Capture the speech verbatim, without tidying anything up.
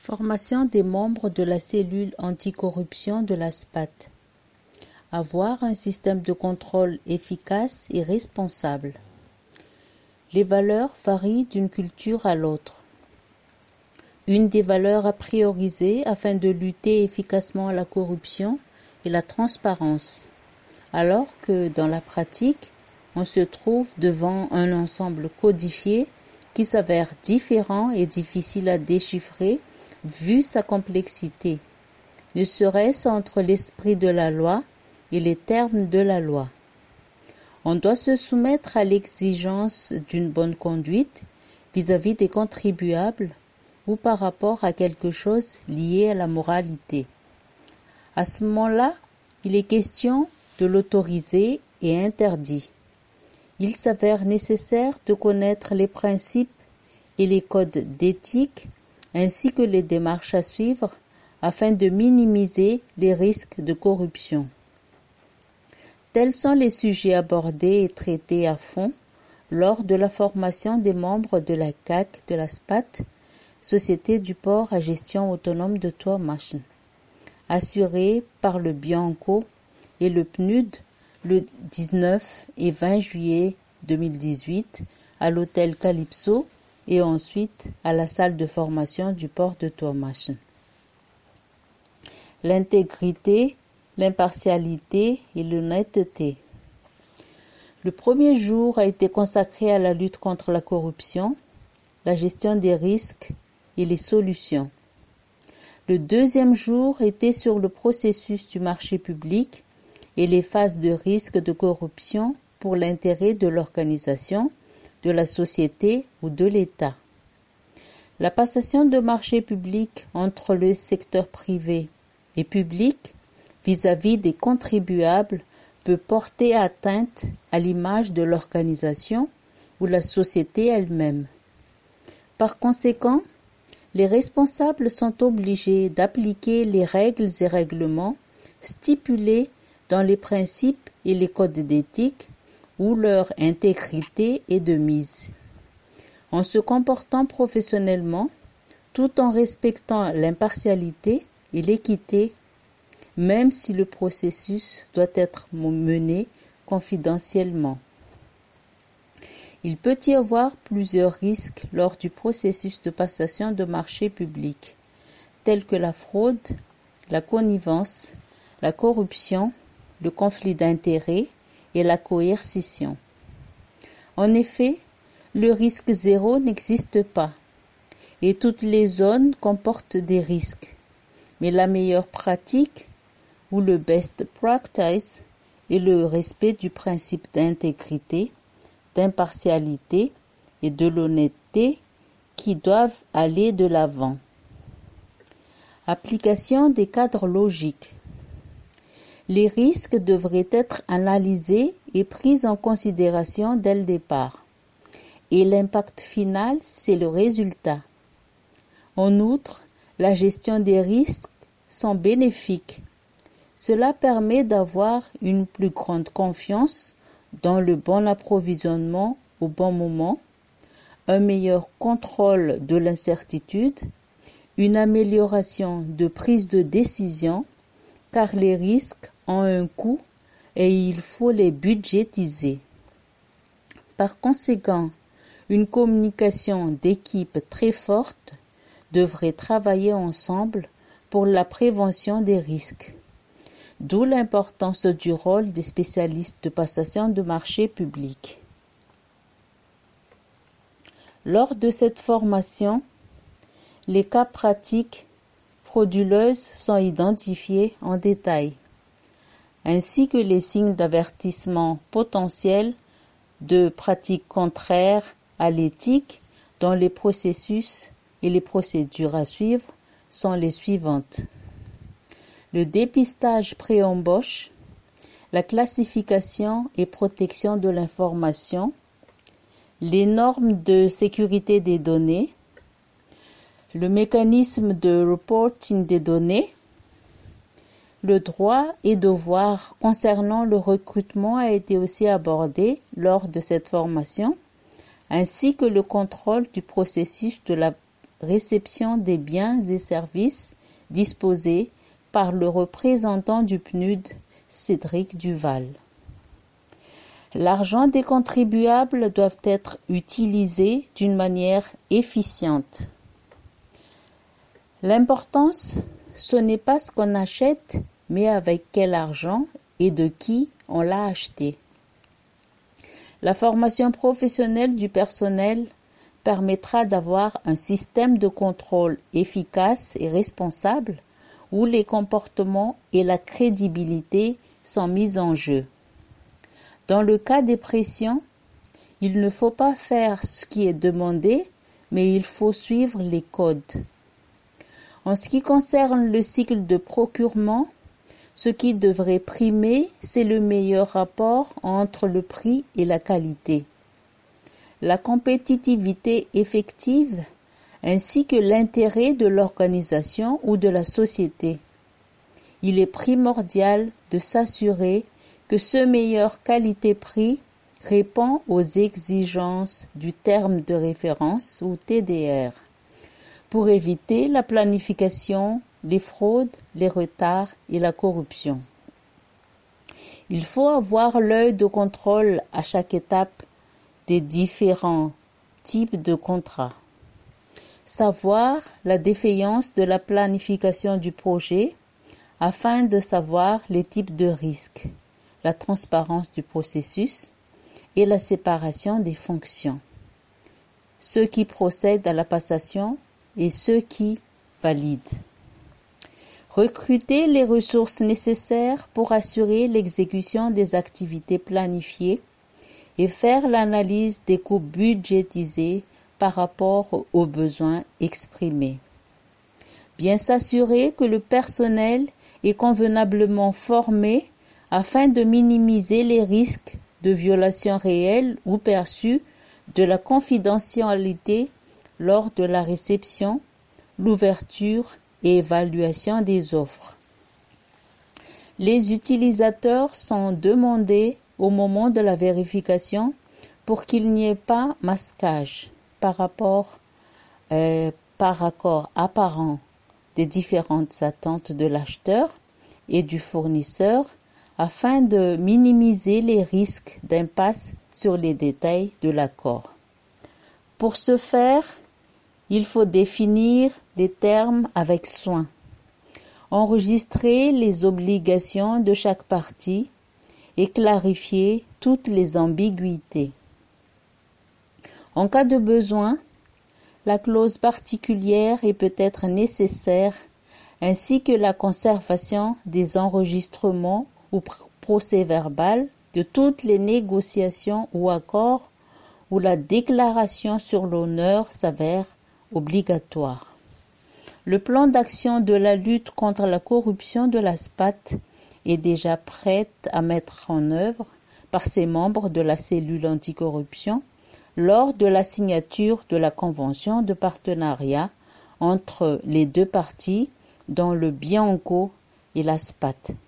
Formation des membres de la cellule anticorruption de la S P A T. Avoir un système de contrôle efficace et responsable. Les valeurs varient d'une culture à l'autre. Une des valeurs à prioriser afin de lutter efficacement à la corruption est la transparence, alors que dans la pratique, on se trouve devant un ensemble codifié qui s'avère différent et difficile à déchiffrer vu sa complexité, ne serait-ce entre l'esprit de la loi et les termes de la loi. On doit se soumettre à l'exigence d'une bonne conduite vis-à-vis des contribuables ou par rapport à quelque chose lié à la moralité. À ce moment-là, il est question de l'autoriser et interdit. Il s'avère nécessaire de connaître les principes et les codes d'éthique ainsi que les démarches à suivre afin de minimiser les risques de corruption. Tels sont les sujets abordés et traités à fond lors de la formation des membres de la C A C de la S P A T, Société du port à gestion autonome de Thormachen, assurée par le Bianco et le P N U D le dix-neuf et vingt juillet deux mille dix-huit à l'hôtel Calypso et ensuite à la salle de formation du port de Thormachen. L'intégrité, l'impartialité et l'honnêteté. Le premier jour a été consacré à la lutte contre la corruption, la gestion des risques et les solutions. Le deuxième jour était sur le processus du marché public et les phases de risque de corruption pour l'intérêt de l'organisation, de la société ou de l'État. La passation de marché public entre le secteur privé et public vis-à-vis des contribuables peut porter atteinte à l'image de l'organisation ou la société elle-même. Par conséquent, les responsables sont obligés d'appliquer les règles et règlements stipulés dans les principes et les codes d'éthique où leur intégrité est de mise. En se comportant professionnellement, tout en respectant l'impartialité et l'équité, même si le processus doit être mené confidentiellement. Il peut y avoir plusieurs risques lors du processus de passation de marché public, tels que la fraude, la connivence, la corruption, le conflit d'intérêts et la coercition. En effet, le risque zéro n'existe pas et toutes les zones comportent des risques, mais la meilleure pratique ou le best practice est le respect du principe d'intégrité, d'impartialité et de l'honnêteté qui doivent aller de l'avant. Application des cadres logiques. Les risques devraient être analysés et pris en considération dès le départ, et l'impact final, c'est le résultat. En outre, la gestion des risques sont bénéfiques. Cela permet d'avoir une plus grande confiance dans le bon approvisionnement au bon moment, un meilleur contrôle de l'incertitude, une amélioration de prise de décision, car les risques ont un coût et il faut les budgétiser. Par conséquent, une communication d'équipe très forte devrait travailler ensemble pour la prévention des risques. D'où l'importance du rôle des spécialistes de passation de marché public. Lors de cette formation, les cas pratiques frauduleuses sont identifiés en détail, ainsi que les signes d'avertissement potentiels de pratiques contraires à l'éthique dont les processus et les procédures à suivre sont les suivantes. Le dépistage pré-embauche, la classification et protection de l'information, les normes de sécurité des données, le mécanisme de reporting des données, le droit et devoir concernant le recrutement a été aussi abordé lors de cette formation, ainsi que le contrôle du processus de la réception des biens et services disposés par le représentant du P N U D, Cédric Duval. L'argent des contribuables doit être utilisé d'une manière efficiente. L'importance, ce n'est pas ce qu'on achète, mais avec quel argent et de qui on l'a acheté. La formation professionnelle du personnel permettra d'avoir un système de contrôle efficace et responsable où les comportements et la crédibilité sont mis en jeu. Dans le cas des pressions, il ne faut pas faire ce qui est demandé, mais il faut suivre les codes. En ce qui concerne le cycle de procurement, ce qui devrait primer, c'est le meilleur rapport entre le prix et la qualité. La compétitivité effective ainsi que l'intérêt de l'organisation ou de la société. Il est primordial de s'assurer que ce meilleur qualité-prix répond aux exigences du terme de référence ou T D R pour éviter la planification, les fraudes, les retards et la corruption. Il faut avoir l'œil de contrôle à chaque étape des différents types de contrats. Savoir la défaillance de la planification du projet afin de savoir les types de risques, la transparence du processus et la séparation des fonctions. Ceux qui procèdent à la passation et ceux qui valident. Recruter les ressources nécessaires pour assurer l'exécution des activités planifiées et faire l'analyse des coûts budgétisés par rapport aux besoins exprimés. Bien s'assurer que le personnel est convenablement formé afin de minimiser les risques de violation réelle ou perçue de la confidentialité lors de la réception, l'ouverture et évaluation des offres. Les utilisateurs sont demandés au moment de la vérification pour qu'il n'y ait pas masquage par rapport euh, par accord apparent des différentes attentes de l'acheteur et du fournisseur afin de minimiser les risques d'impasse sur les détails de l'accord. Pour ce faire, il faut définir les termes avec soin, enregistrer les obligations de chaque partie et clarifier toutes les ambiguïtés. En cas de besoin, la clause particulière est peut-être nécessaire, ainsi que la conservation des enregistrements ou procès-verbal de toutes les négociations ou accords où la déclaration sur l'honneur s'avère obligatoire. Le plan d'action de la lutte contre la corruption de la S P A T est déjà prêt à mettre en œuvre par ses membres de la cellule anticorruption lors de la signature de la convention de partenariat entre les deux parties dans le Bianco et la S P A T.